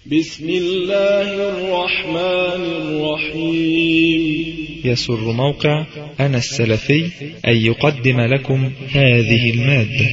بسم الله الرحمن الرحيم. يسر موقع أنا السلفي أن يقدم لكم هذه المادة.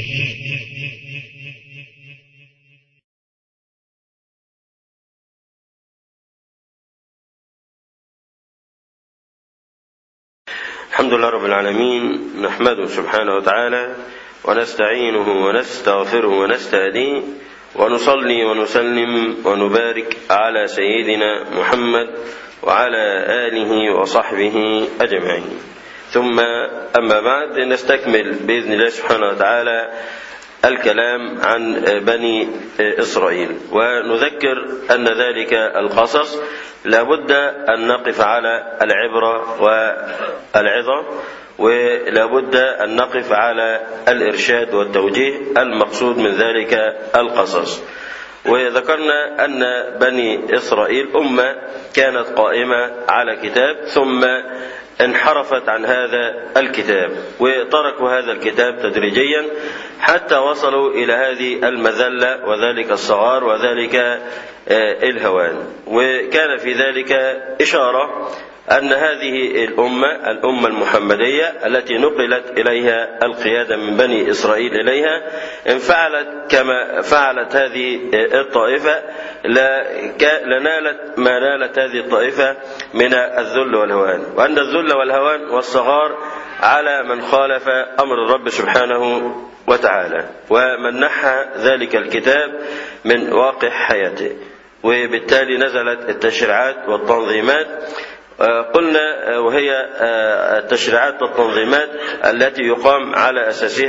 الحمد لله رب العالمين، نحمده سبحانه وتعالى ونستعينه ونستغفره ونستهديه، ونصلي ونسلم ونبارك على سيدنا محمد وعلى آله وصحبه أجمعين. ثم أما بعد، نستكمل بإذن الله سبحانه وتعالى الكلام عن بني إسرائيل، ونذكر أن ذلك القصص لابد أن نقف على العبرة والعظة، ولابد أن نقف على الإرشاد والتوجيه المقصود من ذلك القصص. وذكرنا أن بني إسرائيل أمة كانت قائمة على كتاب، ثم انحرفت عن هذا الكتاب وتركوا هذا الكتاب تدريجيا حتى وصلوا إلى هذه المذلة وذلك الصغار وذلك الهوان. وكان في ذلك إشارة أن هذه الأمة المحمدية التي نقلت إليها القيادة من بني إسرائيل إليها، إن فعلت كما فعلت هذه الطائفة لنالت ما نالت هذه الطائفة من الذل والهوان، وأن الذل والهوان والصغار على من خالف أمر الرب سبحانه وتعالى ومن نحى ذلك الكتاب من واقع حياته. وبالتالي نزلت التشريعات والتنظيمات، قلنا وهي التشريعات والتنظيمات التي يقام على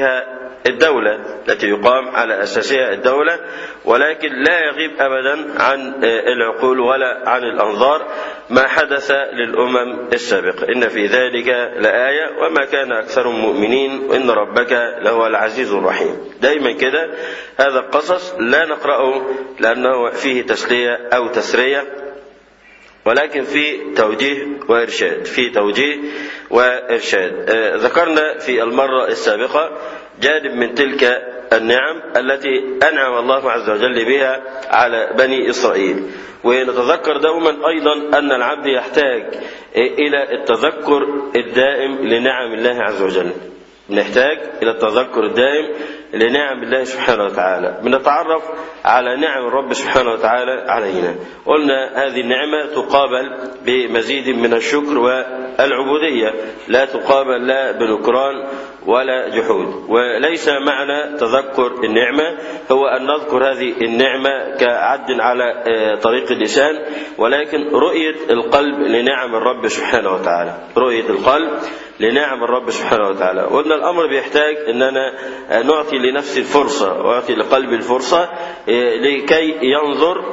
أساسها الدولة، ولكن لا يغيب أبدا عن العقول ولا عن الأنظار ما حدث للأمم السابقة. إن في ذلك لآية وما كان أكثرهم مؤمنين وإن ربك لهو العزيز الرحيم. دائما كده هذا القصص لا نقرأه لأنه فيه تسلية أو تسرية، ولكن في توجيه وإرشاد. ذكرنا في المرة السابقة جانب من تلك النعم التي أنعم الله عز وجل بها على بني إسرائيل، ونتذكر دوما أيضا أن العبد يحتاج إلى التذكر الدائم لنعم الله عز وجل. نحتاج إلى التذكر الدائم لنعم الله سبحانه وتعالى، بنتعرف على نعم الرب سبحانه وتعالى علينا. قلنا هذه النعمة تقابل بمزيد من الشكر والعبودية، لا تقابل لا بنكران ولا جحود. وليس معنى تذكر النعمة هو أن نذكر هذه النعمة كعد على طريق اللسان، ولكن رؤية القلب لنعم الرب سبحانه وتعالى، رؤية القلب لنعم الرب سبحانه وتعالى. وأن الأمر بيحتاج أننا نعطي لنفسي الفرصة وأعطي لقلبي الفرصة لكي ينظر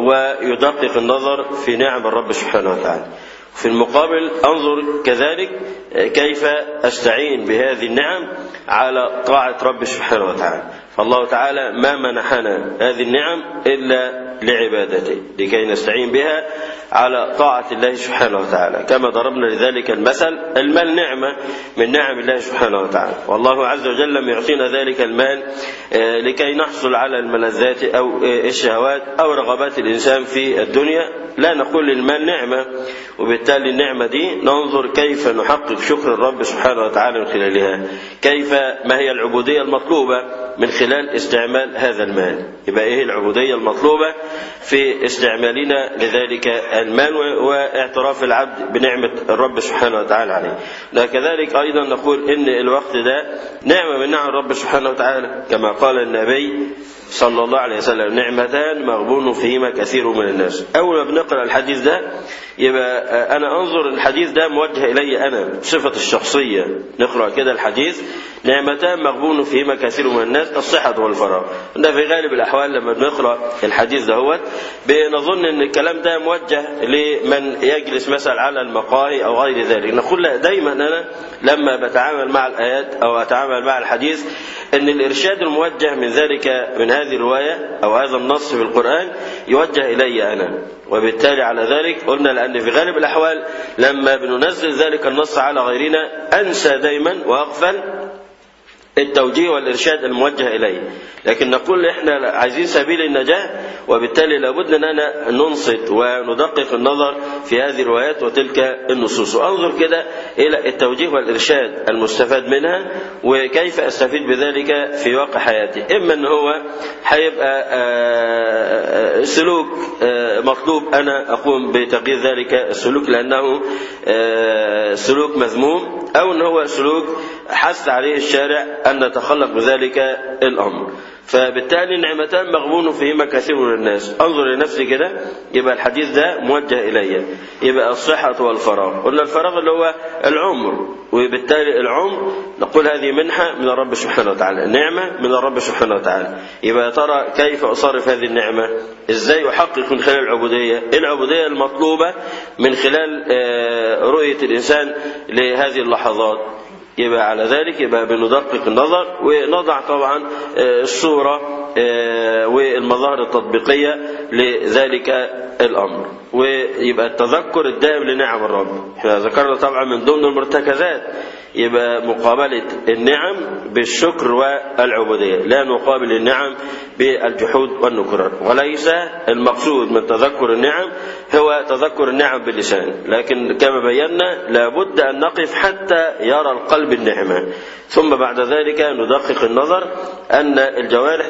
ويدقق النظر في نعم الرب سبحانه وتعالى. في المقابل أنظر كذلك كيف أستعين بهذه النعم على طاعة رب سبحانه وتعالى. فالله تعالى ما منحنا هذه النعم إلا لعبادته، لكي نستعين بها على طاعة الله سبحانه وتعالى. كما ضربنا لذلك المثل، المال نعمة من نعم الله سبحانه وتعالى، والله عز وجل لم يعطينا ذلك المال لكي نحصل على الملذات أو الشهوات أو رغبات الإنسان في الدنيا. لا نقول المال نعمة، وبالتالي النعمة دي ننظر كيف نحقق شكر الرب سبحانه وتعالى من خلالها، كيف ما هي العبودية المطلوبة من خلال استعمال هذا المال. يبقى إيه العبودية المطلوبة في استعمالنا لذلك المال واعتراف العبد بنعمة الرب سبحانه وتعالى عليه. كذلك أيضا نقول إن الوقت ده نعمة من نعم الرب سبحانه وتعالى، كما قال النبي صلى الله عليه وسلم: نعمتان مغبون فيهما كثير من الناس. أول ما بنقرأ الحديث ده يبقى أنا أنظر الحديث ده موجه إلي أنا بصفة الشخصية. نقرأ كده الحديث: نعمتان مغبون فيهما كثير من الناس، الصحة والفراغ. ده في غالب الأحوال لما بنقرأ الحديث ده بنظن أن الكلام ده موجه لمن يجلس مثلا على المقاهي أو غير ذلك. نقول لا، دايما أنا لما بتعامل مع الآيات أو أتعامل مع الحديث أن الإرشاد الموجه من ذلك من هذه الرواية أو هذا النص في القرآن يوجه إلي أنا. وبالتالي على ذلك قلنا لأن في غالب الأحوال لما بننزل ذلك النص على غيرنا أنسى دايما وأغفل التوجيه والإرشاد الموجه إليه، لكن نقول إحنا عايزين سبيل النجاة، وبالتالي لابد أننا ننصت وندقق النظر في هذه الروايات وتلك النصوص، وأنظر كده إلى التوجيه والإرشاد المستفاد منها وكيف أستفيد بذلك في واقع حياتي. إما أن هو هيبقى سلوك مطلوب أنا أقوم بتغيير ذلك السلوك لأنه سلوك مذموم، أو أن هو سلوك حث عليه الشارع أن نتخلق بذلك الأمر. فبالتالي نعمتان مغبون فيهما كثير من الناس. انظر لنفسي كده، يبقى الحديث ده موجه إلي، يبقى الصحة والفراغ. قلنا الفراغ اللي هو العمر، وبالتالي العمر نقول هذه منحة من الرب سبحانه وتعالى، نعمة من الرب سبحانه وتعالى. يبقى ترى كيف أصرف هذه النعمة؟ إزاي أحقق من خلال العبودية؟ العبودية المطلوبة من خلال رؤية الإنسان لهذه اللحظات. يبقى على ذلك يبقى بندقق النظر ونضع طبعا الصورة والمظاهر التطبيقية لذلك الأمر، ويبقى التذكر الدائم لنعم الرب. احنا ذكرنا طبعا من ضمن المرتكزات يبقى مقابلة النعم بالشكر والعبودية، لا نقابل النعم بالجحود والنكران. وليس المقصود من تذكر النعم هو تذكر النعم باللسان، لكن كما بينا لابد أن نقف حتى يرى القلب النعمة، ثم بعد ذلك ندقق النظر أن الجوارح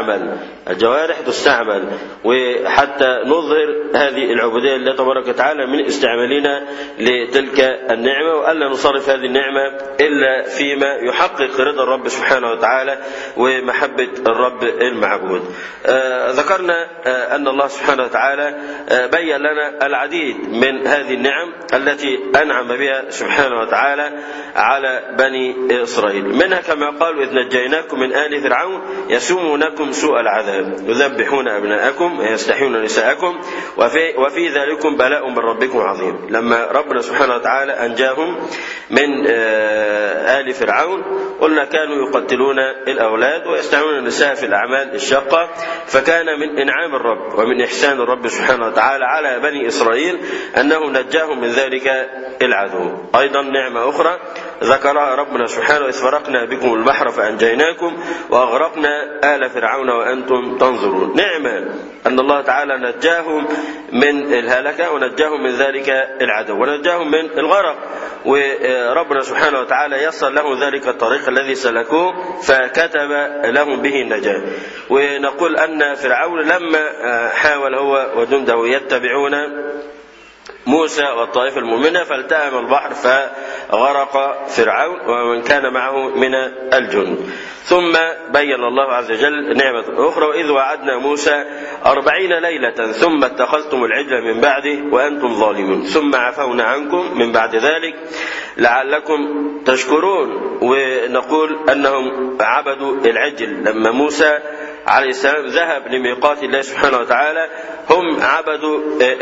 تستعمل وحتى نظهر هذه العبودية لله تبارك وتعالى من استعمالنا لتلك النعمة، وألا نصرف هذه النعمة إلا فيما يحقق رضا الرب سبحانه وتعالى ومحبة الرب المعبود. ذكرنا أن الله سبحانه وتعالى بين لنا العديد من هذه النعم التي أنعم بها سبحانه وتعالى على بني إسرائيل، منها كما قال: إذ نجيناكم من آل فرعون يسومونكم سوء العذاب يذبحون أبناءكم ويستحيون نساءكم وفي ذلكم بلاء من ربكم عظيم. لما ربنا سبحانه وتعالى أنجاهم من آل فرعون قلنا كانوا يقتلون الأولاد ويستحيون النساء في الأعمال الشاقة، فكان من إنعام الرب ومن إحسان الرب سبحانه وتعالى على بني إسرائيل أنه نجاهم من ذلك العدو. أيضا نعمة أخرى ذكرها ربنا سبحانه: إذ فرقنا بكم البحر فأنجيناكم وأغرقنا آل فرعون وأنتم تنظرون. نعمة أن الله تعالى نجاهم من الهلكة ونجاهم من ذلك العدو ونجاهم من الغرق، وربنا سبحانه وتعالى يسر لهم ذلك الطريق الذي سلكوه فكتب لهم به النجاة. ونقول أن فرعون لما حاول هو وجنده يتبعون موسى والطائفة المؤمنة فالتهم البحر فغرق فرعون ومن كان معه من الجند. ثم بين الله عز وجل نعمة أخرى: وإذ وعدنا موسى 40 ليلة ثم اتخذتم العجل من بعده وأنتم ظالمون ثم عفونا عنكم من بعد ذلك لعلكم تشكرون. ونقول أنهم عبدوا العجل لما موسى عليه السلام ذهب لميقات الله سبحانه وتعالى، هم عبدوا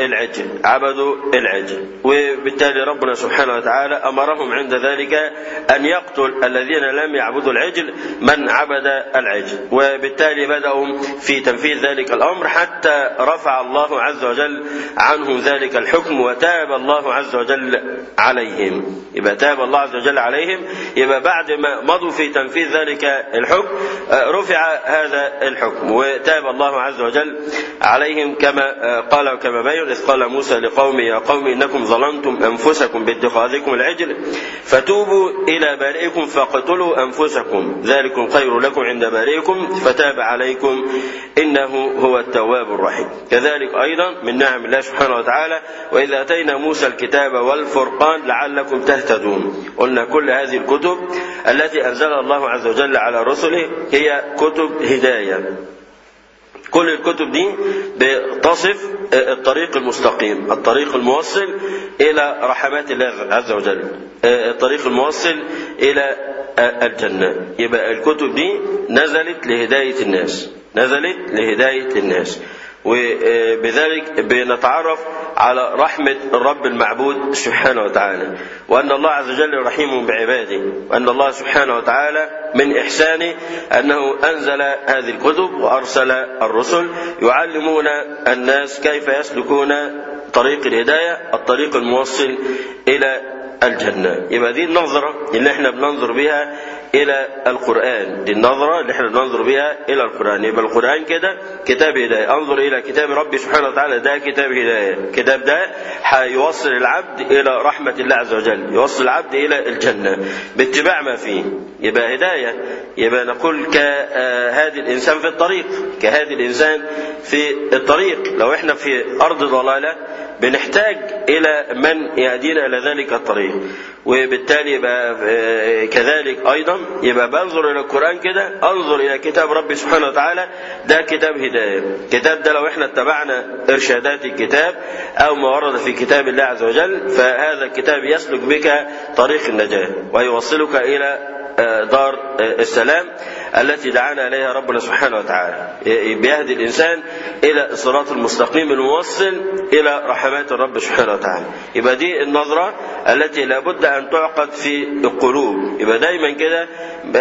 العجل، وبالتالي ربنا سبحانه وتعالى أمرهم عند ذلك أن يقتل الذين لم يعبدوا العجل من عبد العجل، وبالتالي بدأوا في تنفيذ ذلك الأمر حتى رفع الله عز وجل عنهم ذلك الحكم وتاب الله عز وجل عليهم. يبقى تاب الله عز وجل عليهم، يبقى بعد ما مضوا في تنفيذ ذلك الحكم رفع هذا الحكم وتاب الله عز وجل عليهم، كما قال وكما بين: إذ قال موسى لقومه يا قوم إنكم ظلمتم أنفسكم باتخاذكم العجل فتوبوا إلى بارئكم فاقتلوا أنفسكم ذلكم خير لكم عند بارئكم فتاب عليكم إنه هو التواب الرحيم. كذلك أيضا من نعم الله سبحانه وتعالى: وإذ آتينا موسى الكتاب والفرقان لعلكم تهتدون. قلنا كل هذه الكتب التي أنزلها الله عز وجل على رسله هي كتب هداية. كل الكتب دي بتصف الطريق المستقيم، الطريق الموصل إلى رحمات الله عز وجل، الطريق الموصل إلى الجنة. يبقى الكتب دي نزلت لهداية الناس، وبذلك بنتعرف على رحمة الرب المعبود سبحانه وتعالى، وأن الله عز وجل رحيم بعباده، وأن الله سبحانه وتعالى من إحسانه أنه أنزل هذه الكتب وأرسل الرسل يعلمون الناس كيف يسلكون طريق الهداية، الطريق الموصل إلى الجنة. يبقى دي النظرة اللي احنا بننظر بها إلى القرآن، دي النظرة اللي احنا بننظر بها إلى القرآن. يبقى القرآن كده كتاب هداية، أنظر إلى كتاب ربي سبحانه وتعالى، ده كتاب هداية. الكتاب ده هيوصل العبد إلى رحمة الله عز وجل، يوصل العبد إلى الجنة باتباع ما فيه، يبقى هداية. يبقى نقول كهادي الإنسان في الطريق، كهادي الإنسان في الطريق. لو احنا في أرض ضلالة بنحتاج إلى من يهدينا إلى ذلك الطريق، وبالتالي يبقى كذلك أيضا يبقى بنظر إلى القرآن كده، أنظر إلى كتاب ربي سبحانه وتعالى، ده كتاب هداية. الكتاب ده لو احنا اتبعنا إرشادات الكتاب أو ما ورد في كتاب الله عز وجل، فهذا الكتاب يسلك بك طريق النجاة ويوصلك إلى دار السلام التي دعانا إليها ربنا سبحانه وتعالى. بيهدي الإنسان إلى الصراط المستقيم الموصل إلى رحمات الرب سبحانه وتعالى. يبقى دي النظرة التي لابد أن تعقد في القلوب. يبقى دايما كده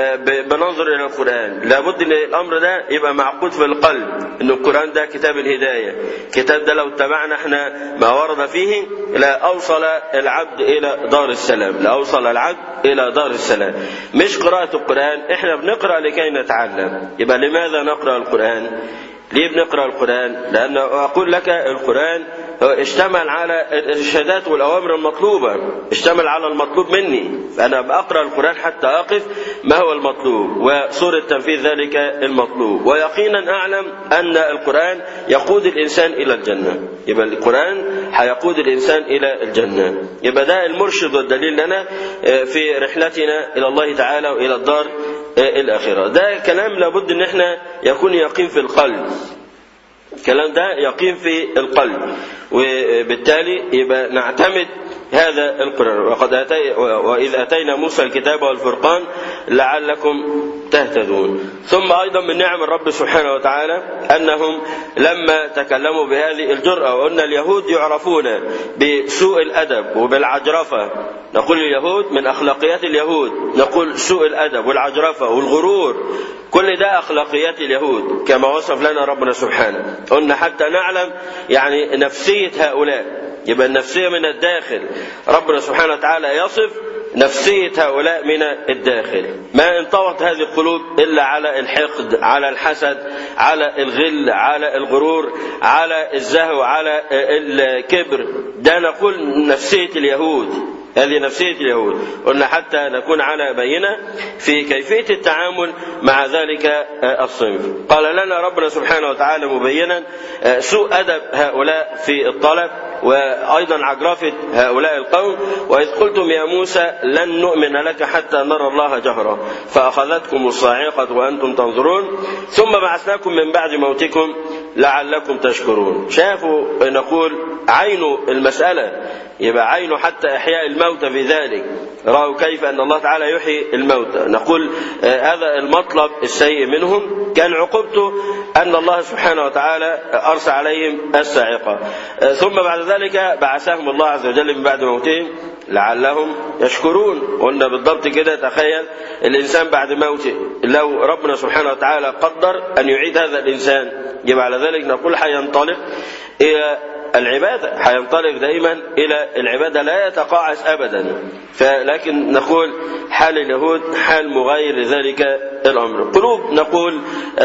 بننظر إلى القرآن، لابد أن الأمر ده يبقى معقود في القلب، أن القرآن ده كتاب الهداية. الكتاب ده لو اتبعنا احنا ما ورد فيه لا أوصل العبد إلى دار السلام، لا أوصل العبد إلى دار السلام. مش قراءة القرآن، احنا بنقرأ لكي نتعلم. يبقى لماذا نقرأ القرآن؟ ليه بنقرأ القرآن؟ لأن أقول لك القرآن اشتمل على الإرشادات والأوامر المطلوبة، اشتمل على المطلوب مني، فأنا بقرأ القرآن حتى أقف ما هو المطلوب وصورة تنفيذ ذلك المطلوب، ويقينا أعلم أن القرآن يقود الإنسان إلى الجنة. يبقى القرآن هيقود الإنسان إلى الجنة. يبقى ده المرشد والدليل لنا في رحلتنا إلى الله تعالى وإلى الدار الآخرة. ده كلام لابد أن احنا يكون يقين في القلب، الكلام ده يقين في القلب، وبالتالي يبقى نعتمد هذا القرآن. وإذ أتينا موسى الكتاب والفرقان لعلكم تهتدون. ثم أيضا من نعم الرب سبحانه وتعالى أنهم لما تكلموا بهذه الجرأة، وأن اليهود يعرفون بسوء الأدب وبالعجرفة، نقول اليهود من أخلاقيات اليهود، نقول سوء الأدب والعجرفة والغرور، كل ده أخلاقيات اليهود كما وصف لنا ربنا سبحانه. قلنا حتى نعلم يعني نفسية هؤلاء، يبقى النفسية من الداخل. ربنا سبحانه وتعالى يصف نفسية هؤلاء من الداخل. ما انطوت هذه القلوب إلا على الحقد، على الحسد، على الغل، على الغرور، على الزهو، على الكبر. ده نقول نفسية اليهود، هذه نفسية اليهود. قلنا حتى نكون على بينة في كيفية التعامل مع ذلك الصنف. قال لنا ربنا سبحانه وتعالى مبينا سوء أدب هؤلاء في الطلب، وأيضا عجرفة هؤلاء القوم. وإذ قلتم يا موسى لن نؤمن لك حتى نرى الله جهرا فأخذتكم الصاعقة وأنتم تنظرون ثم بعثناكم من بعد موتكم لعلكم تشكرون. شافوا نقول عين المسألة، يبقى عينه حتى إحياء الموتى في ذلك، رأوا كيف أن الله تعالى يحيي الموتى. نقول هذا المطلب السيء منهم كان عقوبته أن الله سبحانه وتعالى أرسل عليهم الصاعقة. ثم بعد ذلك بعثهم الله عز وجل من بعد موتهم لعلهم يشكرون. قلنا بالضبط كده، تخيل الإنسان بعد موته لو ربنا سبحانه وتعالى قدر أن يعيد هذا الإنسان، يبقى على ذلك نقول حينطلق إلى العبادة، حينطلق دائما إلى العبادة، لا يتقاعس أبدا. لكن نقول حال اليهود حال مغاير لذلك الأمر. قلوب نقول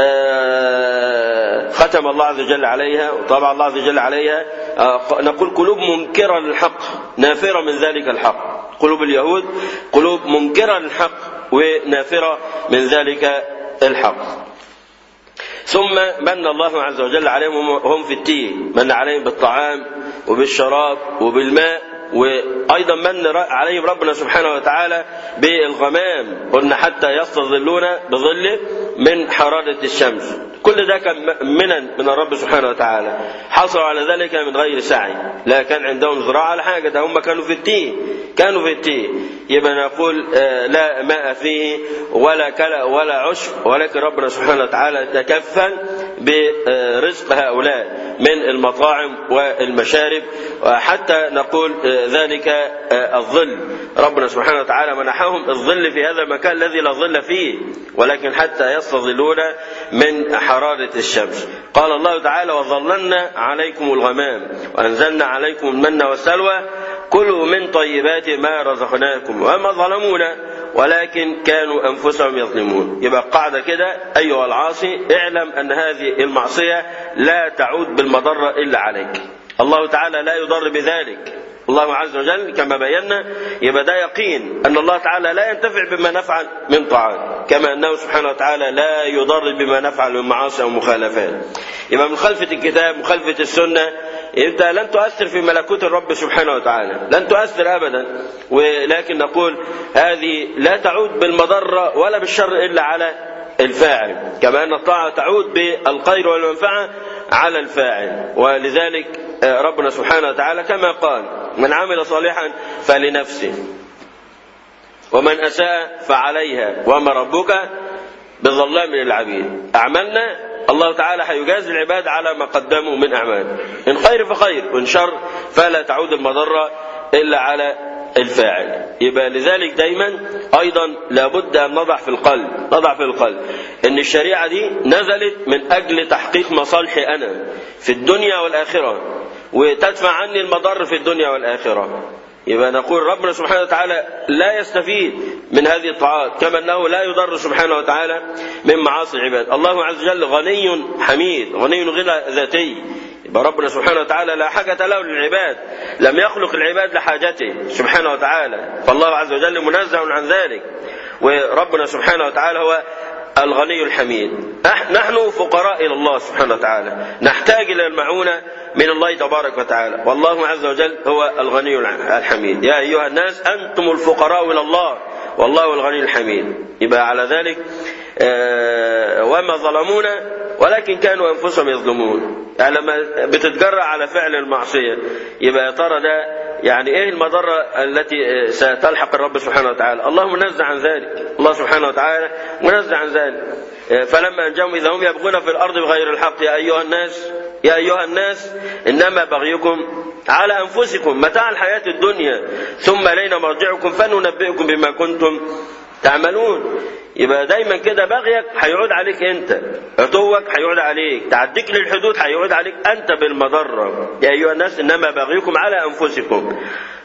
ختم الله عز وجل عليها وطبع الله عز وجل عليها، نقول قلوب منكرة للحق نافرة من ذلك الحق. قلوب اليهود قلوب منكرة للحق ونافرة من ذلك الحق. ثم من الله عز وجل عليهم هم في التيه، من عليهم بالطعام وبالشراب وبالماء، وأيضا من عليهم ربنا سبحانه وتعالى بالغمام. قلنا حتى يستظلون بظله من حرارة الشمس. كل ده كان من الرب سبحانه وتعالى، حصلوا على ذلك من غير سعي، لا كان عندهم زراعة على حاجة، ده هم كانوا في التيه، كانوا في التيه. يبقى نقول لا ماء فيه ولا كلأ ولا عشب، ولكن ربنا سبحانه وتعالى تكفل برزق هؤلاء من المطاعم والمشارب، حتى نقول ذلك الظل. ربنا سبحانه وتعالى منحهم الظل في هذا المكان الذي لا ظل فيه، ولكن حتى يستظلون من حرارة الشمس. قال الله تعالى وظللنا عليكم الغمام وأنزلنا عليكم المن والسلوى كلوا من طيبات ما رزقناكم وما ظلمونا ولكن كانوا أنفسهم يظلمون. يبقى قاعدة كده: أيها العاصي اعلم أن هذه المعصية لا تعود بالمضرة إلا عليك، الله تعالى لا يضر بذلك. الله عز وجل كما بينا يبقى ده يقين أن الله تعالى لا ينتفع بما نفعل من طاعات، كما أنه سبحانه وتعالى لا يضر بما نفعل من معاصي ومخالفات. يبقى مخالفة الكتاب مخالفة السنة أنت لن تؤثر في ملكوت الرب سبحانه وتعالى، لن تؤثر أبدا. ولكن نقول هذه لا تعود بالمضرة ولا بالشر إلا على الفاعل، كما أن الطاعة تعود بالخير والمنفعة على الفاعل. ولذلك ربنا سبحانه وتعالى كما قال: من عمل صالحا فلنفسه ومن أساء فعليها وما ربك بظلام للعبيد. أعمالنا الله تعالى هيجازي العباد على ما قدموا من أعمال، إن خير فخير وإن شر فلا تعود المضرة إلا على الفاعل. يبقى لذلك دايما أيضا لابد أن نضع في القلب أن الشريعة دي نزلت من أجل تحقيق مصالحي أنا في الدنيا والآخرة، وتدفع عني المضر في الدنيا والآخرة. يبقى نقول ربنا سبحانه وتعالى لا يستفيد من هذه الطاعات، كما أنه لا يضر سبحانه وتعالى من معاصي العباد. الله عز وجل غني حميد، غني غنى ذاتي. يبقى ربنا سبحانه وتعالى لا حاجة له للعباد، لم يخلق العباد لحاجته سبحانه وتعالى، فالله عز وجل منزه عن ذلك. وربنا سبحانه وتعالى هو الغني الحميد. نحن فقراء إلى الله سبحانه وتعالى، نحتاج إلى المعونة من الله تبارك وتعالى، والله عز وجل هو الغني الحميد. يا أيها الناس أنتم الفقراء إلى الله والله الغني الحميد. يبقى على ذلك وما ظلمونا ولكن كانوا أنفسهم يظلمون. يعني لما بتتجرأ على فعل المعصية يبقى يا ترى ده يعني ايه المضرة التي ستلحق الرب سبحانه وتعالى؟ الله منزه عن ذلك، الله سبحانه وتعالى منزه عن ذلك. فلما أنجاهم إذا هم يبغون في الأرض بغير الحق يا أيها الناس إنما بغيكم على أنفسكم متاع الحياة الدنيا ثم إلينا مرجعكم فننبئكم بما كنتم تعملون. يبقى دايما كده بغيك هيعود عليك انت، عتوك هيعود عليك، تعديك للحدود هيعود عليك انت بالمضرة. يا أيها الناس إنما بغيكم على أنفسكم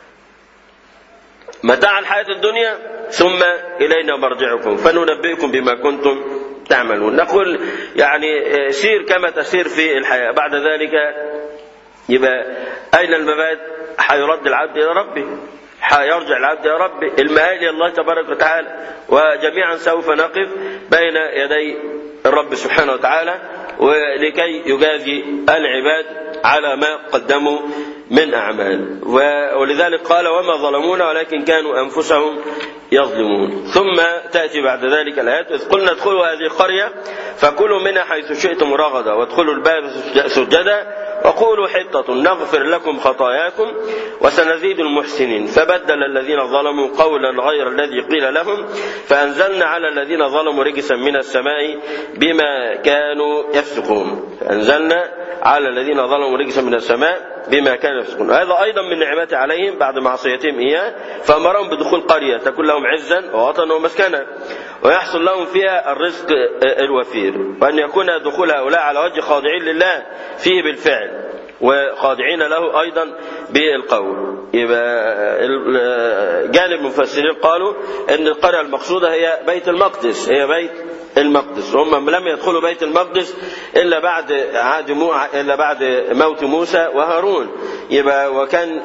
متاع الحياة الدنيا ثم إلينا مرجعكم فننبئكم بما كنتم تعملون. نقول يعني سير كما تسير في الحياة، بعد ذلك يبقى أين المبات؟ حيرد العبد إلى ربه، حيرجع العبد إلى ربه، المآل إلى الله تبارك وتعالى، وجميعا سوف نقف بين يدي الرب سبحانه وتعالى ولكي يجازي العباد على ما قدموا من أعمال. ولذلك قال وما ظلمونا ولكن كانوا أنفسهم يظلمون. ثم تأتي بعد ذلك الآيات: إذ قلنا ادخلوا هذه القرية فكلوا منها حيث شئتم رغدا وادخلوا الباب سجدا وقولوا حطة نغفر لكم خطاياكم وسنزيد المحسنين. فبدل الذين ظلموا قولا غير الذي قيل لهم فأنزلنا على الذين ظلموا رجسا من السماء بما كانوا يفسقون. فأنزلنا على الذين ظلموا رجسا من السماء بما كانوا يفسقون. هذا أيضا من نعمته عليهم بعد معصيتهم إياه، فأمرهم بدخول قرية تكون لهم عزا ووطنا ومسكنا ويحصل لهم فيها الرزق الوفير، وأن يكون دخول هؤلاء على وجه خاضعين لله فيه بالفعل وخاضعين له أيضا بالقول. يبقى جانب المفسرين قالوا أن القرية المقصودة هي بيت المقدس، هي بيت المقدس. هم لم يدخلوا بيت المقدس إلا بعد موت موسى وهارون. يبقى وكان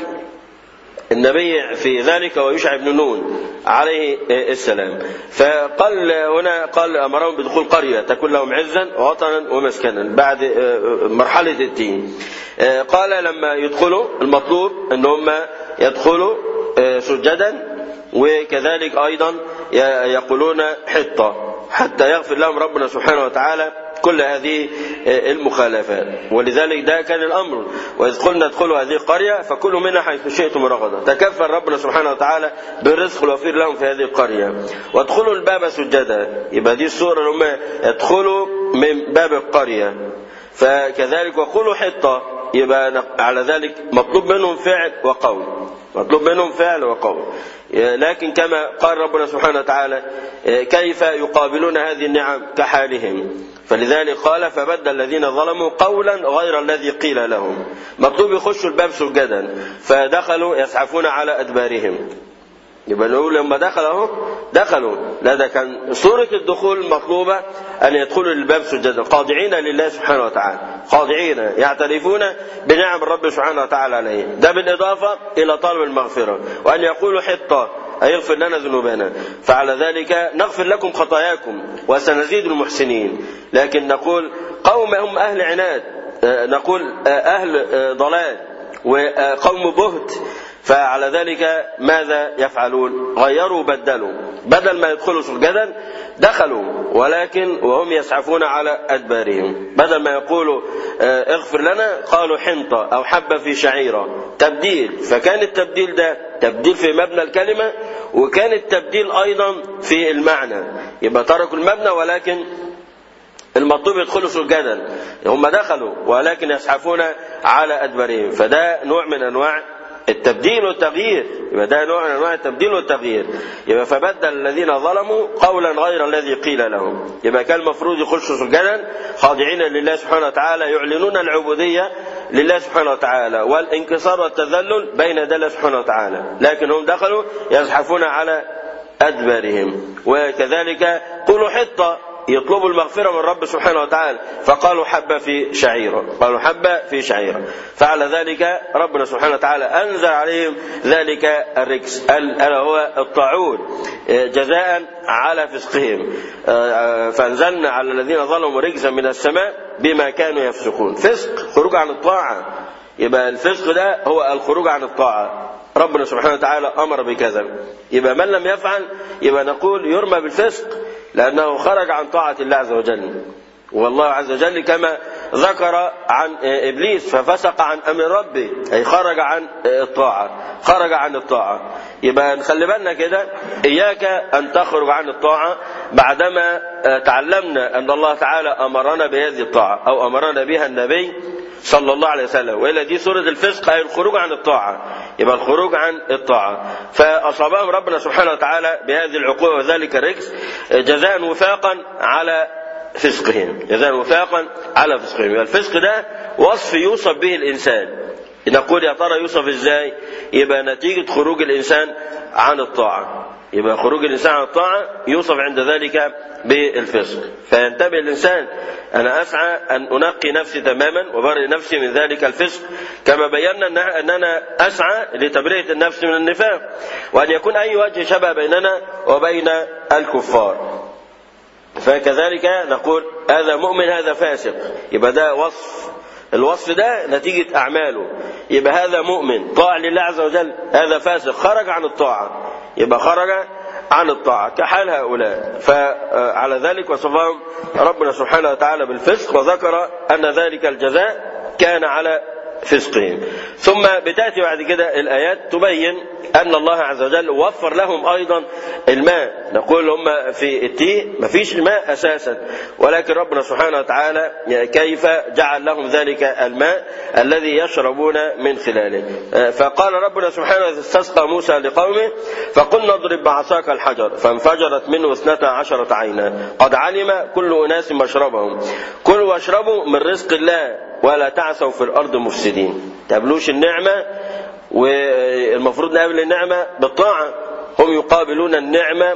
النبي في ذلك ويشع بن نون عليه السلام. فقال هنا قال أمرهم بدخول قرية تكون لهم عزا ووطنا ومسكنا بعد مرحلة الدين. قال لما يدخلوا المطلوب أن هم يدخلوا سجدا، وكذلك أيضا يقولون حطة حتى يغفر لهم ربنا سبحانه وتعالى كل هذه المخالفات. ولذلك ده كان الأمر: وإذ قلنا ادخلوا هذه القرية فكلوا منها حيث شئتم رغدا. تكفل ربنا سبحانه وتعالى بالرزق الوفير لهم في هذه القرية. وادخلوا الباب سجدا، يبقى دي الصورة اللي هم يدخلوا من باب القرية. فكذلك وقولوا حطة، يبقى على ذلك مطلوب منهم فعل وقول، مطلوب منهم فعل وقول. لكن كما قال ربنا سبحانه وتعالى كيف يقابلون هذه النعم كحالهم، فلذلك قال فبدل الذين ظلموا قولا غير الذي قيل لهم. مطلوب يخشوا الباب سجدا، فدخلوا يزحفون على أدبارهم. يبقى نقول لما دخلوا لا ده كان صورة الدخول مطلوبة أن يدخلوا للباب سجدا خاضعين لله سبحانه وتعالى، خاضعين يعترفون بنعم الرب سبحانه وتعالى عليه، ده بالإضافة إلى طلب المغفرة، وأن يقولوا حطة أي اغفر لنا ذنوبنا، فعلى ذلك نغفر لكم خطاياكم وسنزيد المحسنين. لكن نقول قوم هم أهل عناد، نقول أهل ضلال وقوم بهت، فعلى ذلك ماذا يفعلون؟ غيروا بدلوا، بدل ما يدخلوا سجدا دخلوا ولكن وهم يسعفون على أدبارهم، بدل ما يقولوا اغفر لنا قالوا حنطة أو حبة في شعيرة، تبديل. فكان التبديل ده تبديل في مبنى الكلمة، وكان التبديل أيضا في المعنى، يبقى تركوا المبنى ولكن المطلوب يدخلوا سجدا، هم دخلوا ولكن يسعفون على أدبارهم، فده نوع من أنواع التبديل والتغيير، يبقى ده نوع من انواع التبديل والتغيير. يبقى فبدل الذين ظلموا قولا غير الذي قيل لهم، يبقى كان المفروض يخشوا سجدا خاضعين لله سبحانه وتعالى، يعلنون العبودية لله سبحانه وتعالى والانكسار والتذلل بين يدي الله سبحانه وتعالى، لكن هم دخلوا يزحفون على أدبارهم. وكذلك قولوا حطة، يطلبوا المغفرة من رب سبحانه وتعالى، فقالوا حبة في شعيرة، قالوا حبة في شعيرة، فعلى ذلك ربنا سبحانه وتعالى أنزل عليهم ذلك الرجس ألا هو الطاعون جزاء على فسقهم، فأنزلنا على الذين ظلموا رجزا من السماء بما كانوا يفسقون. فسق خروج عن الطاعة، يبقى الفسق ده هو الخروج عن الطاعة، ربنا سبحانه وتعالى أمر بكذا، يبقى من لم يفعل يبقى نقول يرمى بالفسق لأنه خرج عن طاعة الله عز وجل. والله عز وجل كما ذكر عن إبليس ففسق عن أمر ربه، أي خرج عن الطاعة، خرج عن الطاعة. يبقى نخلي بالنا كده، إياك أن تخرج عن الطاعة بعدما تعلمنا أن الله تعالى أمرنا بهذه الطاعة أو أمرنا بها النبي صلى الله عليه وسلم، وإلا دي سورة الفسق أي الخروج عن الطاعة، يبقى الخروج عن الطاعة. فأصابهم ربنا سبحانه وتعالى بهذه العقوبة وذلك الرجس جزاء وفاقا على فسقهم، جزاء وفاقا على فسقهم. الفسق ده وصف يوصف به الإنسان، نقول يا ترى يوصف إزاي؟ يبقى نتيجة خروج الإنسان عن الطاعة، يبقى خروج الإنسان عن الطاعة يوصف عند ذلك بالفسق. فينتبه الإنسان، أنا أسعى أن أنقي نفسي تماما وبرئ نفسي من ذلك الفسق، كما بينا أننا أسعى لتبرئة النفس من النفاق، وأن يكون أي وجه شبه بيننا وبين الكفار. فكذلك نقول هذا مؤمن هذا فاسق، يبقى ده وصف، الوصف ده نتيجة أعماله، يبقى هذا مؤمن طاع لله عز وجل، هذا فاسق خرج عن الطاعة، يبقى خرج عن الطاعة كحال هؤلاء. فعلى ذلك وصفهم ربنا سبحانه وتعالى بالفسق، وذكر أن ذلك الجزاء كان على فسقهم. ثم بتأتي بعد كده الآيات تبين أن الله عز وجل وفر لهم أيضا الماء. نقول هم في التيه ما فيش ماء أساسا، ولكن ربنا سبحانه وتعالى كيف جعل لهم ذلك الماء الذي يشربون من خلاله. فقال ربنا سبحانه استسقى موسى لقومه فقلنا اضرب بعصاك الحجر فانفجرت منه 12 عينا قد علم كل أناس مشربهم كلوا واشربوا من رزق الله ولا تعثوا في الأرض مفسدين. تقبلوش النعمة، والمفروض نقابل النعمة بالطاعة، هم يقابلون النعمة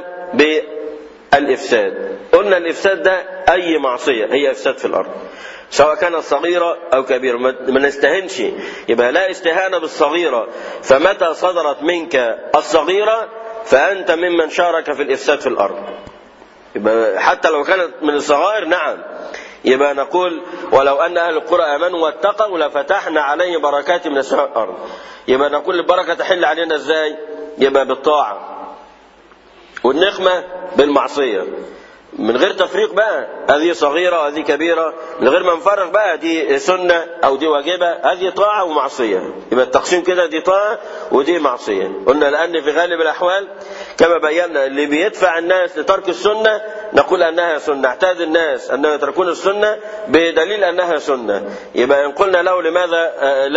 بالإفساد. قلنا الإفساد ده أي معصية هي إفساد في الأرض، سواء كانت صغيرة أو كبيرة، ما نستهنش، يبقى لا استهانة بالصغيرة، فمتى صدرت منك الصغيرة فأنت ممن شارك في الإفساد في الأرض. يبقى حتى لو كانت من الصغائر نعم، يبقى نقول ولو أن أهل القرى آمنوا واتقوا لفتحنا عليهم بركات من السماء والأرض. يبقى نقول البركة تحل علينا إزاي؟ يبقى بالطاعة، والنقمة بالمعصية، من غير تفريق بقى، هذه صغيرة وهذه كبيرة، من غير ما نفرق بقى دي سنة أو دي واجبة، هذه طاعة ومعصية. يبقى التقسيم كده دي طاعة ودي معصية. قلنا لأن في غالب الأحوال كما بينا اللي بيدفع الناس لترك السنة نقول أنها سنة، اعتاد الناس أنهم يتركون السنة بدليل أنها سنة. يبقى إن قلنا له لماذا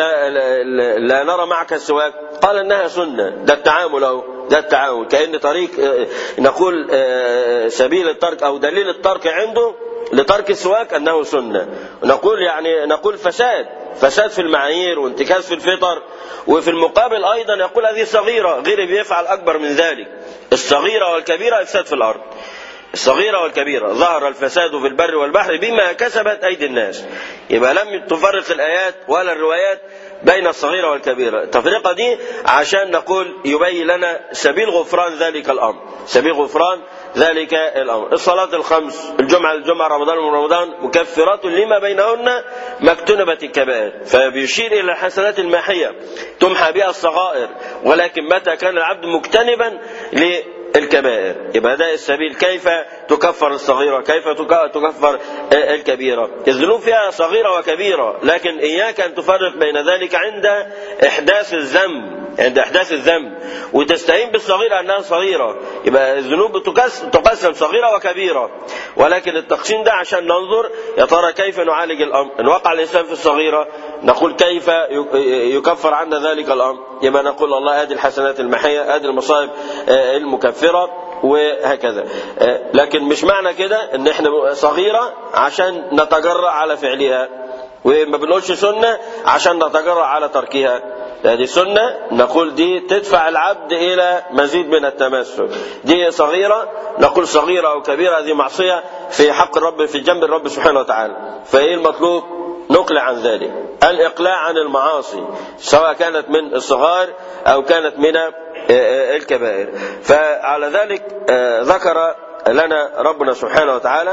لا نرى معك السواك قال أنها سنة، ده التعامل أو ده التعامل، كأن طريق نقول سبيل الترك أو دليل الترك عنده لترك السواك أنه سنة، نقول يعني نقول فساد، فساد في المعايير وانتكاس في الفطر، وفي المقابل أيضا يقول هذه صغيرة، غير بيفعل أكبر من ذلك. الصغيرة والكبيرة إفساد في الأرض. الصغيرة والكبيرة، ظهر الفساد في البر والبحر بما كسبت أيدي الناس. يبقى لم تفرق الآيات ولا الروايات بين الصغيرة والكبيرة. التفرقة دي عشان نقول يبين لنا سبيل غفران ذلك الأمر، سبيل غفران ذلك الأمر. الصلاة الخمس، الجمعة للجمعة، رمضان ورمضان، مكفرات لما بينهن ما اجتنبت الكبائر. فبيشير إلى الحسنات الماحية تمحى بها الصغائر، ولكن متى كان العبد مجتنبا للكبائر يبقى ده السبيل. كيف تكفر الصغيرة، كيف تكفر الكبيرة؟ الذنوب فيها صغيرة وكبيرة، لكن إياك أن تفرق بين ذلك عند إحداث الذنب، عند إحداث الذنب، وتستهين بالصغيرة أنها صغيرة. يبقى الذنوب تقسم صغيرة وكبيرة، ولكن التقسيم ده عشان ننظر يا ترى كيف نعالج الأمر. إن وقع الإنسان في الصغيرة نقول كيف يكفر عنا ذلك الأمر. يبقى نقول الله هذه الحسنات المحية، هذه المصائب المكفرة، وهكذا. لكن مش معنى كده ان احنا صغيرة عشان نتجرأ على فعلها، وما بنقولش سنة عشان نتجرأ على تركها. هذه سنة نقول دي تدفع العبد إلى مزيد من التمسك. دي صغيرة نقول صغيرة أو كبيرة، هذه معصية في حق الرب، في جنب الرب سبحانه وتعالى. فإيه المطلوب؟ نقلع عن ذلك، الإقلاع عن المعاصي سواء كانت من الصغار أو كانت من الكبائر. فعلى ذلك ذكر لنا ربنا سبحانه وتعالى: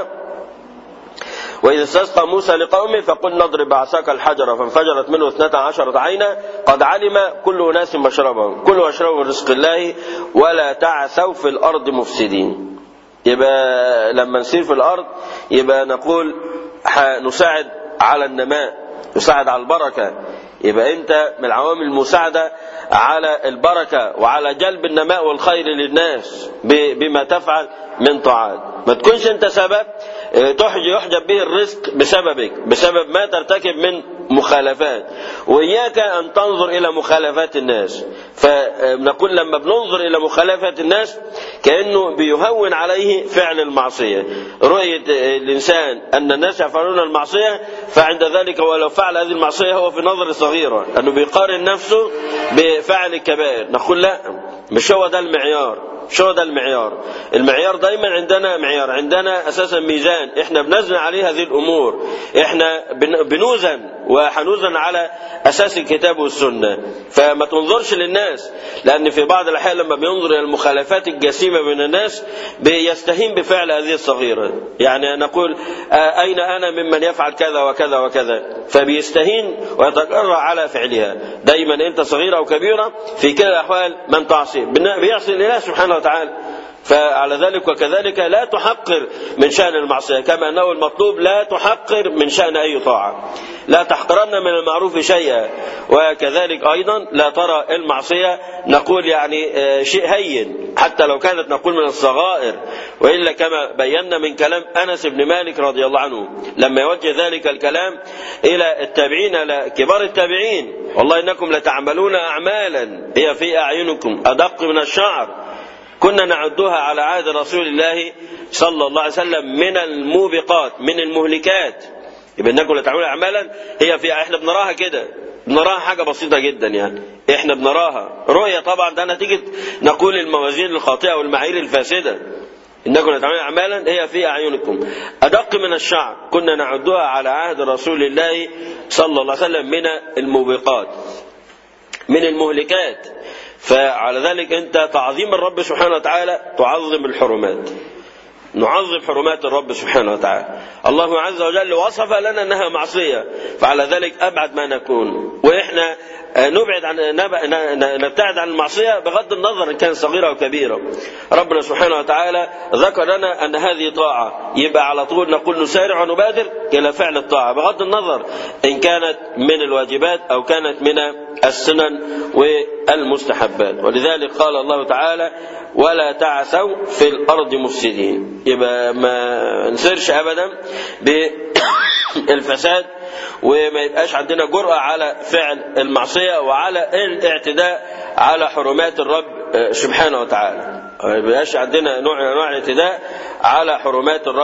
وإذ استسقى موسى لقومه فقل نضرب بعصاك الحجر فانفجرت منه 12 عينا قد علم كل أناس مشربهم كلوا واشربوا من رزق الله ولا تعثوا في الأرض مفسدين. يبقى لما نسير في الأرض يبقى نقول نساعد على النماء، نساعد على البركة. يبقى أنت من العوامل المساعدة على البركة وعلى جلب النماء والخير للناس بما تفعل من طاعات. ما تكونش أنت سبب يحجب به الرزق بسبب ما ترتكب من مخالفات، وإياك أن تنظر إلى مخالفات الناس. فنقول لما بننظر إلى مخالفات الناس كأنه بيهون عليه فعل المعصية. رؤية الإنسان أن الناس يفعلون المعصية فعند ذلك ولو فعل هذه المعصية هو في نظر صغيرة، أنه بيقارن نفسه بفعل الكبائر. نقول لا، مش هو ده المعيار، مش هو ده المعيار. المعيار دايما عندنا معيار، عندنا أساسا ميزان احنا بنزن عليه هذه الأمور. احنا بنوزن وحنوزن على أساس الكتاب والسنة. فما تنظرش للناس، لأن في بعض الأحيان لما بينظر إلى المخالفات الجسيمة من الناس بيستهين بفعل هذه الصغيرة. يعني نقول أين أنا ممن يفعل كذا وكذا وكذا، فبيستهين ويتجرأ على فعلها. دايما أنت صغيرة أو كبيرة في كلا الأحوال من تعصي بيعصي الله سبحانه وتعالى. فعلى ذلك وكذلك لا تحقر من شأن المعصية، كما أنه المطلوب لا تحقر من شأن أي طاعة. لا تحقرن من المعروف شيئا، وكذلك أيضا لا ترى المعصية نقول يعني شيء هين حتى لو كانت نقول من الصغائر. وإلا كما بينا من كلام أنس بن مالك رضي الله عنه لما يوجه ذلك الكلام إلى التابعين، إلى كبار التابعين: والله إنكم لتعملون أعمالا هي في أعينكم أدق من الشعر كنا نعدها على عهد رسول الله صلى الله عليه وسلم من الموبقات، من المهلكات. يبقى انكم لتعملون اعمالا هي احنا بنراها كده، بنراها حاجه بسيطه جدا، يعني احنا بنراها رؤيه. طبعا ده نتيجه نقول الموازين الخاطئه والمعايير الفاسده. انكم لتعملون اعمالا هي في اعينكم ادق من الشعر كنا نعدها على عهد رسول الله صلى الله عليه وسلم من الموبقات، من المهلكات. فعلى ذلك أنت تعظيم الرب سبحانه وتعالى تعظم الحرمات، نعظم حرمات الرب سبحانه وتعالى. الله عز وجل وصف لنا أنها معصية، فعلى ذلك أبعد ما نكون. وإحنا نبتعد عن المعصية بغض النظر إن كان صغيرة أو كبيرة. ربنا سبحانه وتعالى ذكر لنا أن هذه طاعة، يبقى على طول نقول نسارع ونبادر إلى فعل الطاعة بغض النظر إن كانت من الواجبات أو كانت من السنن والمستحبات. ولذلك قال الله تعالى: ولا تعثوا في الأرض مفسدين. يبقى ما نسيرش أبدا بالفساد، وما يبقاش عندنا جرأة على فعل المعصية وعلى الاعتداء على حرمات الرب سبحانه وتعالى. ما يبقاش عندنا نوع من أنواع الاعتداء على حرمات الرب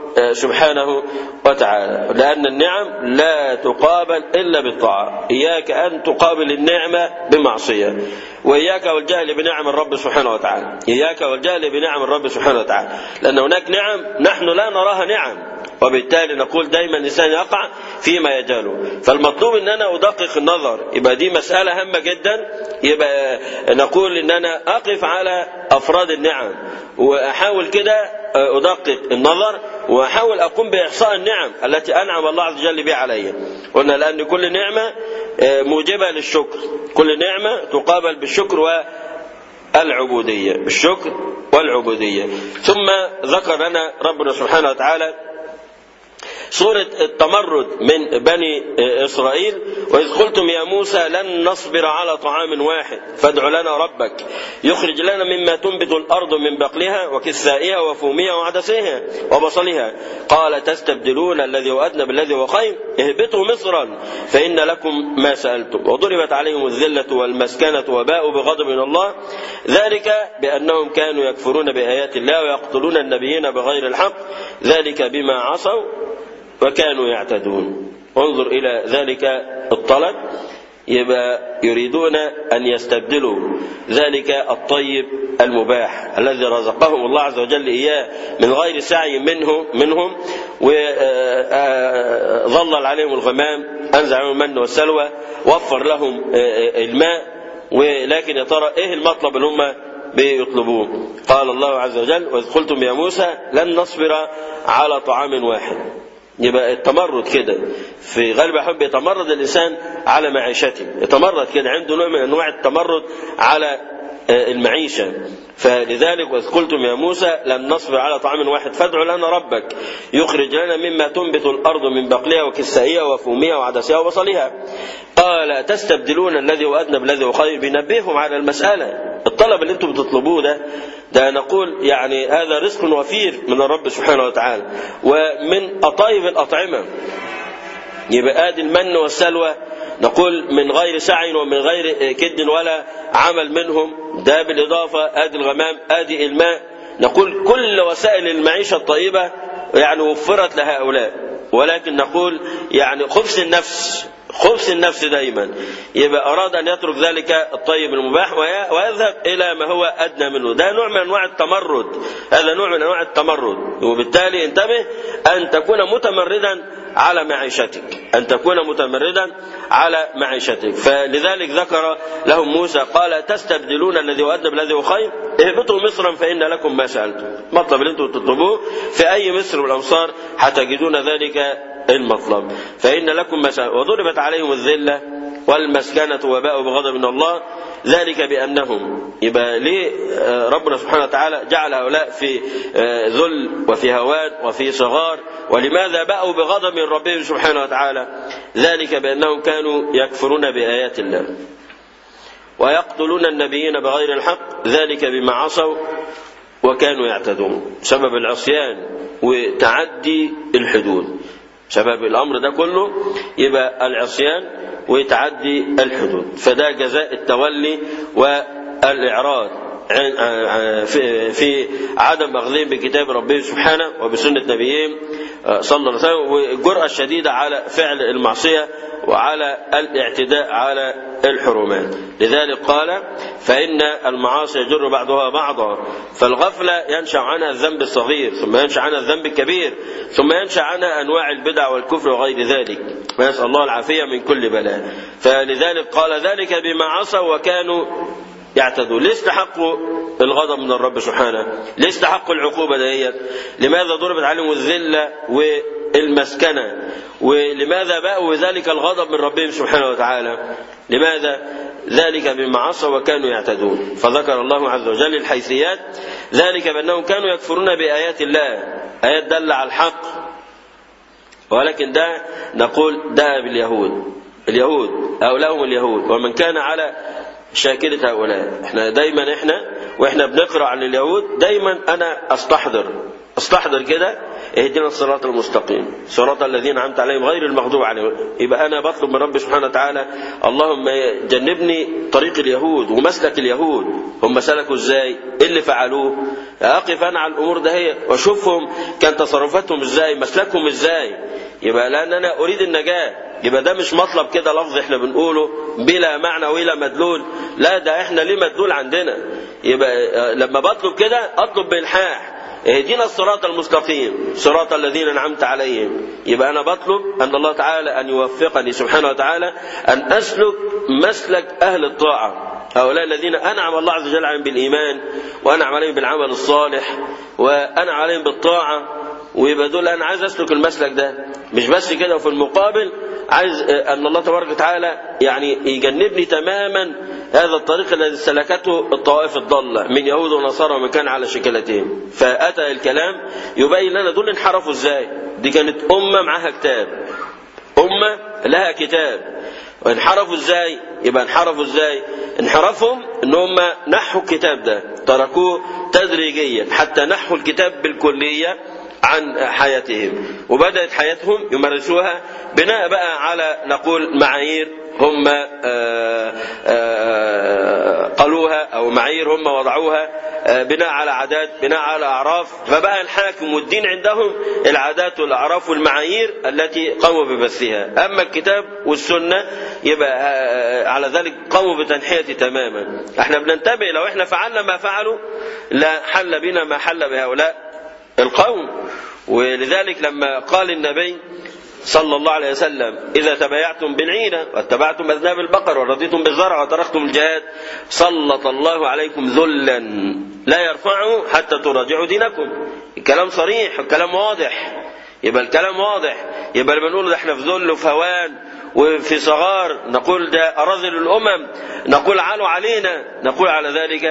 سبحانه وتعالى، لأن النعم لا تقابل إلا بالطاعة. إياك أن تقابل النعمة بمعصية، وإياك والجهل بنعم الرب سبحانه وتعالى، إياك والجهل بنعم الرب سبحانه وتعالى، لأن هناك نعم نحن لا نراها نعم، وبالتالي نقول دايما الإنسان يقع فيما يجهله. فالمطلوب أن أنا أدقق النظر، يبقى دي مسألة هامة جدا. يبقى نقول أن أنا أقف على أفراد النعم وأحاول كده أدقق النظر، وأحاول أقوم بإحصاء النعم التي أنعم الله عز وجل بها علي. قلنا لأن كل نعمة موجبة للشكر، كل نعمة تقابل بالشكر والعبودية، بالشكر والعبودية. ثم ذكر لنا ربنا سبحانه وتعالى سورة التمرد من بني إسرائيل: وإذ قلتم يا موسى لن نصبر على طعام واحد فادع لنا ربك يخرج لنا مما تنبت الأرض من بقلها وكثائها وفومها وعدسها وبصلها قال تستبدلون الذي هو أدنى بالذي هو خير اهبطوا مصرا فإن لكم ما سألتم وضربت عليهم الذلة والمسكنة وباءوا بغضب من الله ذلك بأنهم كانوا يكفرون بآيات الله ويقتلون النبيين بغير الحق ذلك بما عصوا وكانوا يعتدون. انظر إلى ذلك الطلب، يبقى يريدون أن يستبدلوا ذلك الطيب المباح الذي رزقهم الله عز وجل إياه من غير سعي منهم وظلل عليهم الغمام أنزل عليهم المن والسلوى وفر لهم الماء، ولكن يا ترى إيه المطلب اللي هم بيطلبوه؟ قال الله عز وجل: وإذ قلتم يا موسى لن نصبر على طعام واحد. يبقى التمرد كده في غالب حب يتمرد الإنسان على معيشته، يتمرد كده عنده نوع من أنواع التمرد على المعيشة. فلذلك وإذ قلتم يا موسى لن نصبر على طعام واحد فادع لنا ربك يخرج لنا مما تنبت الأرض من بقلها وكثائها وفومها وعدسها وبصلها قال تستبدلون الذي هو أدنى بالذي هو خير. بينبههم على المسألة، الطلب اللي انتم بتطلبوه ده نقول يعني هذا رزق وفير من الرب سبحانه وتعالى ومن أطيب الأطعمة. يبقى آدي المن والسلوى نقول من غير سعي ومن غير كد ولا عمل منهم، ده بالإضافة آدي الغمام آدي الماء، نقول كل وسائل المعيشة الطيبة يعني وفرت لهؤلاء. ولكن نقول يعني خبث النفس دائما، يبقى أراد أن يترك ذلك الطيب المباح ويذهب إلى ما هو أدنى منه. ده نوع من أنواع التمرد، هذا نوع من أنواع التمرد. وبالتالي انتبه أن تكون متمردا على معيشتك، أن تكون متمردا على معيشتك. فلذلك ذكر لهم موسى قال تستبدلون الذي هو أدنى بالذي هو خير اهبطوا مصرا فإن لكم ما سألتم. مطلب اللي انتم تطلبوه في أي مصر والأمصار هتجدون ذلك المطلب، فإن لكم ما سألتم وضربت عليهم الذلة والمسكنة وباءوا بغضب من الله ذلك بأنهم. يبقى ليه ربنا سبحانه وتعالى جعل هؤلاء في ذل وفي هوان وفي صغار؟ ولماذا باءوا بغضب من ربهم سبحانه وتعالى؟ ذلك بأنهم كانوا يكفرون بآيات الله ويقتلون النبيين بغير الحق ذلك بما عصوا وكانوا يعتدون. سبب العصيان وتعدي الحدود، سبب الأمر ده كله يبقى العصيان وتعدي الحدود. فده جزاء التولي والإعراض في عدم أخذهم بكتاب ربهم سبحانه وبسنة نبيهم صلى الله عليه وسلم، والجرأة الشديدة على فعل المعصية وعلى الاعتداء على الحرمات. لذلك قال فإن المعاصي يجر بعضها بعضا، فالغفلة ينشأ عنها الذنب الصغير ثم ينشأ عنها الذنب الكبير ثم ينشأ عنها أنواع البدع والكفر وغير ذلك، ونسأل الله العافية من كل بلاء. فلذلك قال ذلك بما عصوا وكانوا يعتدوا. ليه استحقوا الغضب من الرب سبحانه؟ ليه استحقوا العقوبة ديت؟ لماذا ضربت عليهم الذلة والمسكنة؟ ولماذا باءوا بذلك الغضب من ربهم سبحانه وتعالى؟ لماذا؟ ذلك بما عصوا وكانوا يعتدون. فذكر الله عز وجل الحيثيات، ذلك بأنهم كانوا يكفرون بآيات الله، آيات دل على الحق. ولكن ده نقول ده باليهود، هؤلاء هم اليهود، ومن كان على شاكلة هؤلاء. احنا واحنا بنقرأ عن اليهود دايما انا استحضر كده اهدنا الصراط المستقيم صراط الذين أنعمت عليهم غير المغضوب عليهم. يبقى أنا بطلب من رب سبحانه وتعالى اللهم جنبني طريق اليهود ومسلك اليهود. هم سلكوا ازاي؟ إيه اللي فعلوه؟ أقف أنا على الأمور ده هي وأشوفهم كان تصرفاتهم ازاي، مسلكهم ازاي. يبقى لأن أنا أريد النجاة. يبقى ده مش مطلب كده لفظ احنا بنقوله بلا معنى ولا مدلول، لا ده احنا ليه مدلول عندنا. يبقى لما بطلب كده أطلب بإلحاح اهدنا الصراط المستقيم صراط الذين أنعمت عليهم. يبقى أنا بطلب أن الله تعالى أن يوفقني سبحانه وتعالى أن أسلك مسلك أهل الطاعة، هؤلاء الذين أنعم الله عز وجل عليهم بالإيمان وأنعم عليهم بالعمل الصالح وأنعم عليهم بالطاعة. ويبقى دول أنا عايز أسلك المسلك ده. مش بس كده، وفي المقابل عايز أن الله تبارك وتعالى يعني يجنبني تماما هذا الطريق الذي سلكته الطوائف الضالة من يهود ونصارى ومن كان على شكلتهم. فأتى الكلام يبين لنا دول انحرفوا ازاي. دي كانت أمة معها كتاب، أمة لها كتاب، وانحرفوا ازاي؟ يبقى انحرفوا ازاي؟ انحرفهم ان هم نحوا الكتاب ده، تركوه تدريجيا حتى نحوا الكتاب بالكلية عن حياتهم، وبدأت حياتهم يمارسوها بناء بقى على نقول معايير هم قالوها أو معايير هم وضعوها، بناء على عادات، بناء على أعراف. فبقى الحاكم والدين عندهم العادات والأعراف والمعايير التي قاموا ببثها. أما الكتاب والسنة يبقى على ذلك قاموا بتنحية تماما. احنا بننتبه لو احنا فعلنا ما فعلوا لا حل بنا ما حل بهؤلاء القوم. ولذلك لما قال النبي صلى الله عليه وسلم إذا تبايعتم بالعينة واتبعتم أذناب البقر ورضيتم بالزرع وتركتم الجهاد سلط الله عليكم ذلا لا يرفعه حتى تراجعوا دينكم. الكلام صريح، الكلام واضح. يبقى الكلام واضح. يبقى اللي بنقول ده احنا في ذل وفي هوان وفي صغار، نقول ده أراذل الأمم، نقول علوا علينا، نقول على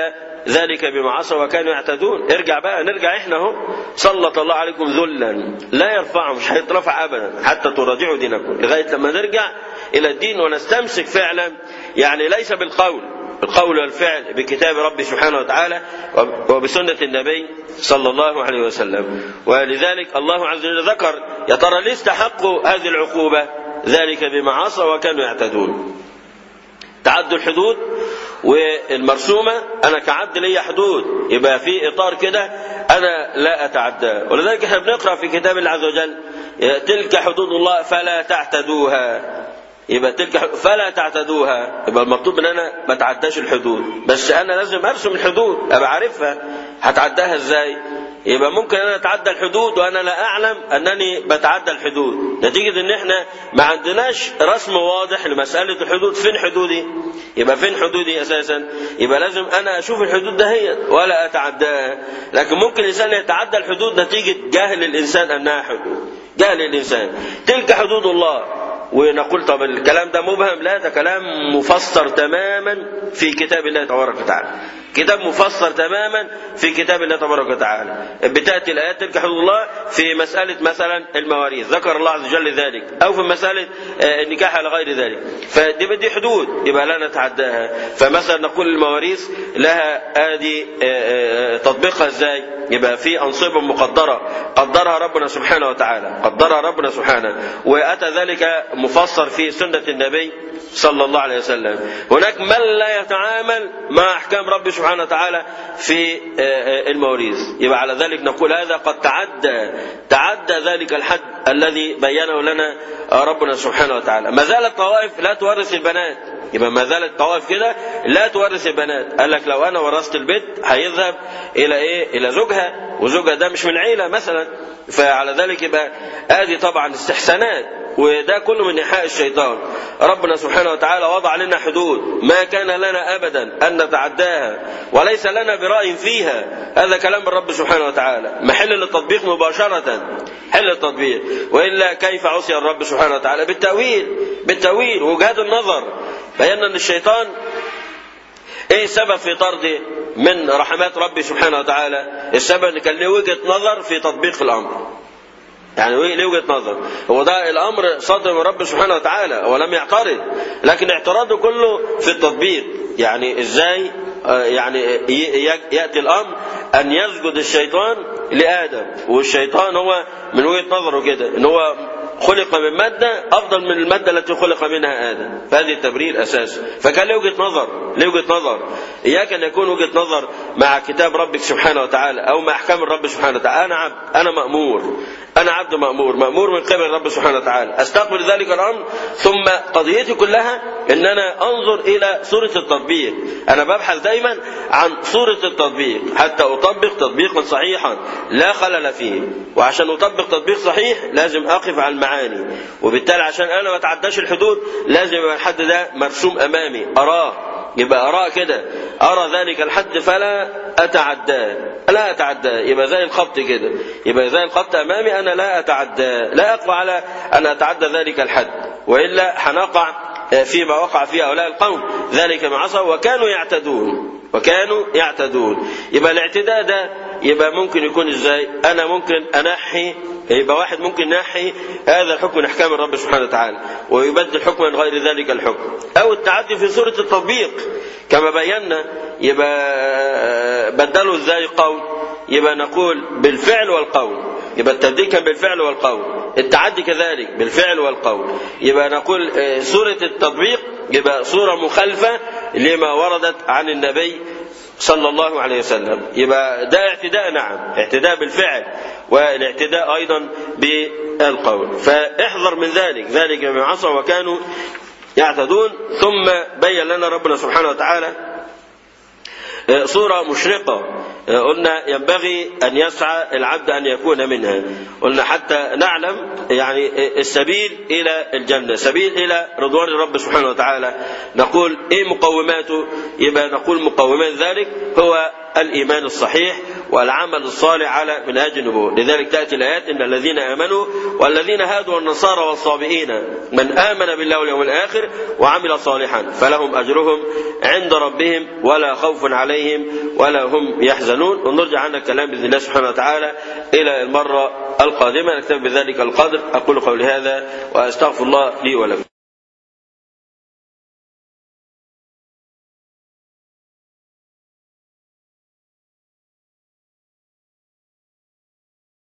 ذلك بما عصوا وكانوا يعتدون. ارجع بقى، نرجع احنا اهو. سلط الله عليكم ذلا لا يرفعه، مش هيترفع ابدا حتى تراجعوا دينكم، لغايه لما نرجع الى الدين ونستمسك فعلا، يعني ليس بالقول، القول والفعل بكتاب ربي سبحانه وتعالى وبسنة النبي صلى الله عليه وسلم. ولذلك الله عز وجل ذكر يا ترى ليه استحقوا هذه العقوبة؟ ذلك بما عصوا وكانوا يعتدون. تعدوا الحدود والمرسومة، أنا كعبد لي حدود، يبقى في إطار كده أنا لا أتعدى. ولذلك احنا بنقرأ في كتاب الله عز وجل تلك حدود الله فلا تعتدوها. يبقى تلك فلا تعتدوها، يبقى المطلوب ان انا ما اتعداش الحدود، بس انا لازم ارسم الحدود ابقى عارفها هتعداها ازاي. يبقى ممكن انا اتعدى الحدود وانا لا اعلم انني بتعدى الحدود، نتيجه ان احنا ما عندناش رسم واضح لمساله الحدود. فين حدودي؟ يبقى فين حدودي اساسا؟ يبقى لازم انا اشوف الحدود دهيت ولا اتعداها. لكن ممكن الانسان يتعدى الحدود نتيجه جهل الانسان انها حدود، جهل الانسان. تلك حدود الله، ونقول طب الكلام ده مبهم؟ لا، ده كلام مفسر تماما في كتاب الله تبارك وتعالى، كتاب مفسر تماما في كتاب الله تبارك وتعالى. بتأتي الآيات تلك حدود الله في مسألة مثلا المواريث، ذكر الله عز وجل ذلك، أو في مسألة النكاح على غير ذلك، فدي حدود يبقى لا نتعداها. فمثلا نقول المواريث لها آدي تطبيقها ازاي؟ يبقى في أنصبة مقدرة قدرها ربنا سبحانه وتعالى، قدرها ربنا سبحانه، وأتى ذلك مفسر في سنة النبي صلى الله عليه وسلم. هناك من لا يتعامل مع أحكام ربي سبحانه وتعالى في المواريث، يبقى على ذلك نقول هذا قد تعدى ذلك الحد الذي بينه لنا ربنا سبحانه وتعالى. ما زالت طوائف لا تورث البنات، يبقى ما زالت طوائف كده لا تورث البنات. قال لك لو انا ورثت البنت هيذهب الى ايه؟ الى زوجها، وزوجها ده مش من عيله مثلا. فعلى ذلك يبقى ادي طبعا استحسانات، وده كله من إيحاء الشيطان. ربنا سبحانه وتعالى وضع لنا حدود ما كان لنا أبدا أن نتعداها، وليس لنا برأي فيها. هذا كلام الرب سبحانه وتعالى محل للتطبيق مباشرة، حل التطبيق. وإلا كيف عصي الرب سبحانه وتعالى؟ بالتأويل وجهاد النظر. بينا أن الشيطان ايه السبب في طرده من رحمات ربي سبحانه وتعالى؟ السبب ان كان له وجهة نظر في تطبيق الأمر، يعني ليه وجهة نظر. هو ده الأمر صدر من رب سبحانه وتعالى ولم يعترض، لكن اعتراضه كله في التطبيق. يعني ازاي يعني يأتي الأمر أن يسجد الشيطان لآدم، والشيطان هو من وجهة نظره كده ان هو خلق من مادة أفضل من المادة التي خلق منها آدم، فهذه التبرير أساسا. فكان له وجهة نظر إياك أن يكون وجهة نظر مع كتاب ربك سبحانه وتعالى أو مع أحكام الرب سبحانه وتعالى. أنا عبد، أنا مأمور، أنا عبد مأمور من قبل الرب سبحانه وتعالى، أستقبل ذلك الأمر، ثم قضيتي كلها أن أنا أنظر إلى صورة التطبيق. أنا ببحث دايما عن صورة التطبيق حتى أطبق تطبيقا صحيحا لا خلل فيه. وعشان أطبق تطبيق صحيح لازم أقف على المعاني، وبالتالي عشان أنا ما أتعداش الحدود لازم يبقى الحد ده مرسوم أمامي أراه، يبقى أراه كده، أرى ذلك الحد فلا أتعداه، يبقى زي الخط كده، يبقى زي الخط أمامي، أنا لا أتعداه، لا أقوى على أن أتعدى ذلك الحد، وإلا هنقع فيما وقع فيه هؤلاء القوم، ذلك ما عصوا وكانوا يعتدون. يبقى الاعتداء ده يبقى ممكن يكون ازاي؟ انا ممكن انحي، يبقى واحد ممكن ينحي هذا الحكم من احكام الرب سبحانه وتعالى ويبدل حكما غير ذلك الحكم، او التعدي في صورة التطبيق كما بينا. يبقى بدلوا ازاي القول؟ يبقى نقول بالفعل والقول، يبقى التبديل كان بالفعل والقول، التعدي كذلك بالفعل والقول. يبقى نقول صورة التطبيق يبقى صورة مخالفة لما وردت عن النبي صلى الله عليه وسلم، يبقى ده اعتداء، نعم اعتداء بالفعل، والاعتداء أيضا بالقول. فاحذر من ذلك بما عصوا وكانوا يعتدون. ثم بين لنا ربنا سبحانه وتعالى صورة مشرقة قلنا ينبغي أن يسعى العبد أن يكون منها، قلنا حتى نعلم يعني السبيل إلى الجنة، سبيل إلى رضوان الرب سبحانه وتعالى. نقول إيه مقوماته؟ يبقى نقول مقومات ذلك هو الإيمان الصحيح والعمل الصالح على منهاج النبوة. لذلك تأتي الآيات إن الذين آمنوا والذين هادوا والنصارى والصابئين من آمن بالله واليوم الآخر وعمل صالحا فلهم أجرهم عند ربهم ولا خوف عليهم ولا هم يحزنون. ونرجع عن الكلام بإذن الله سبحانه وتعالى إلى المرة القادمة. نكتفي بذلك القدر. أقول قولي هذا وأستغفر الله لي ولكم.